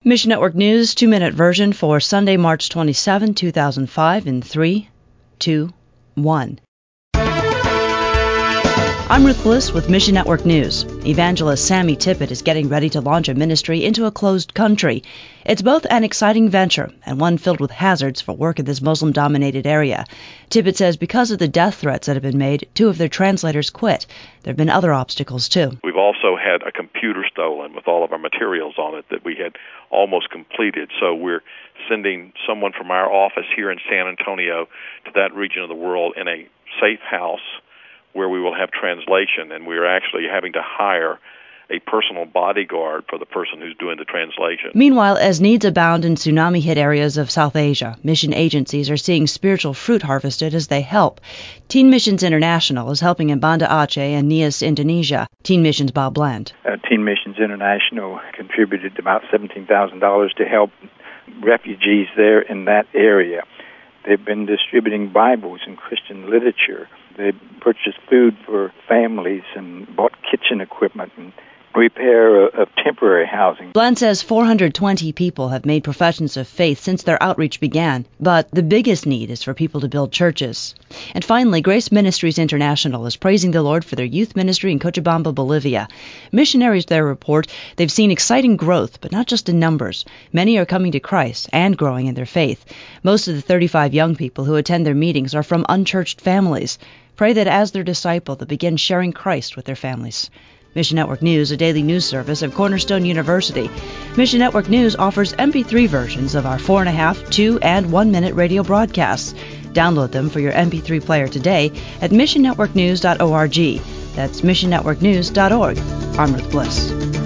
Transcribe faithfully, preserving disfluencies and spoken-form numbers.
Mission Network News, two-minute version for Sunday, March twenty-seventh, two thousand five in three, two, one. I'm Ruth Bliss with Mission Network News. Evangelist Sammy Tippett is getting ready to launch a ministry into a closed country. It's both an exciting venture and one filled with hazards for work in this Muslim-dominated area. Tippett says because of the death threats that have been made, two of their translators quit. There have been other obstacles, too. We've also had a computer stolen with all of our materials on it that we had almost completed. So we're sending someone from our office here in San Antonio to that region of the world in a safe house where we will have translation, and we're actually having to hire a personal bodyguard for the person who's doing the translation. Meanwhile, as needs abound in tsunami-hit areas of South Asia, mission agencies are seeing spiritual fruit harvested as they help. Teen Missions International is helping in Banda Aceh and Nias, Indonesia. Teen Missions' Bob Bland. Uh, Teen Missions International contributed about seventeen thousand dollars to help refugees there in that area. They've been distributing Bibles and Christian literature. They purchased food for families and bought kitchen equipment and repair of temporary housing. Bland says four hundred twenty people have made professions of faith since their outreach began, but the biggest need is for people to build churches. And finally, Grace Ministries International is praising the Lord for their youth ministry in Cochabamba, Bolivia. Missionaries there report they've seen exciting growth, but not just in numbers. Many are coming to Christ and growing in their faith. Most of the thirty-five young people who attend their meetings are from unchurched families. Pray that as their disciple, they'll begin sharing Christ with their families. Mission Network News, a daily news service of Cornerstone University. Mission Network News offers M P three versions of our four and a half, two, and one minute radio broadcasts. Download them for your M P three player today at mission network news dot org. That's mission network news dot org. I'm Ruth Bliss.